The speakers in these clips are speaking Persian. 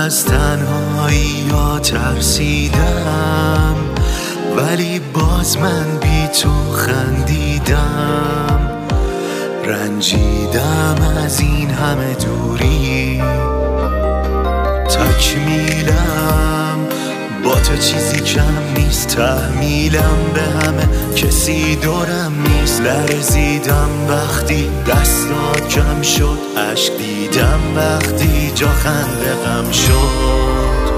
از تنهایی یا ترسیدم، ولی باز من بی تو خندیدم. رنجیدم از این همه دوری، تکمیلم با تو چیزی کم نیست. تحمیلم به همه کسی دورم نیست. لرزیدم وقتی دستات کم شد، عشق دیدم وقتی جا خنده غم شد.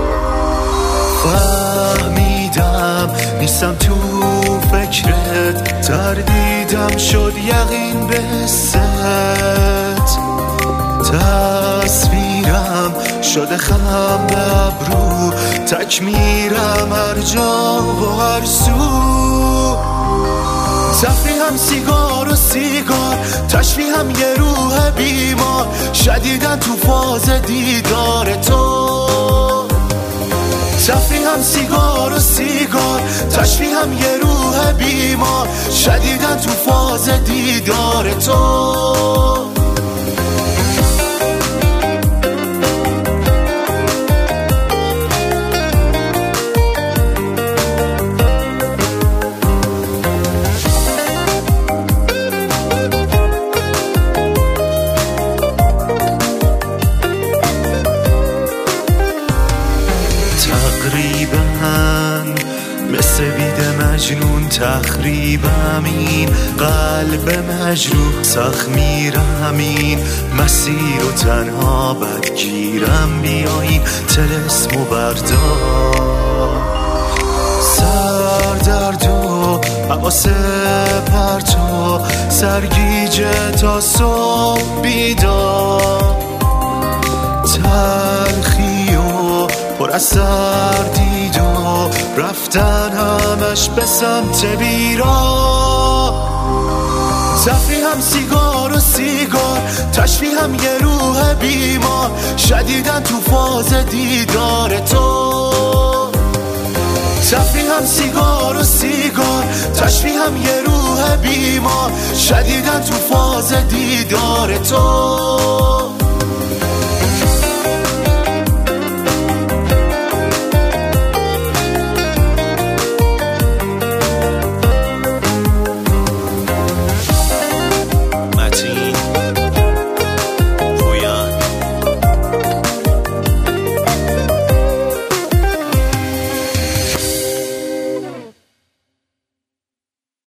فهمیدم نیستم تو فکرت، تردیدم شد یقین به حست. تصویرم شده خم به ابرو، تک میرم هر جا و هر سو. تفریحم سیگار و سیگار، تشبیهم یه روح بیمار، شدیدن تو فاز دیدار تو. تفریحم سیگار و سیگار، تشبیهم یه روح بیمار، شدیدن تو فاز دیدار تو. تقریبا مثل بید مجنون تخریبم، این قلب مجروح سخت میرم، این مسیر و تنها بدگیرم. بیا این طلسم و بردار، سردرد و حواس پرتو، سرگیجه تا صبح بیدار. تلخی و پر از سردید و رفتن همش به سمت بیرا. تفریحم سیگار و سیگار، تشبیهم یه روح بیمار، شدیدن تو فاز دیدار تو. تفریحم سیگار و سیگار، تشبیهم یه روح بیمار، شدیدن تو فاز دیدار تو.